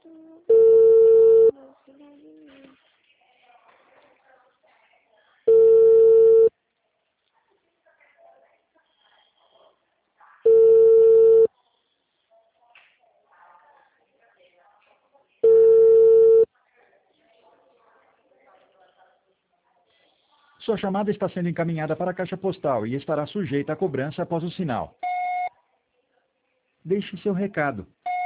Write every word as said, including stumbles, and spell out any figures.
Sua chamada está sendo encaminhada para a caixa postal e estará sujeita a cobrança após o sinal. Deixe seu recado.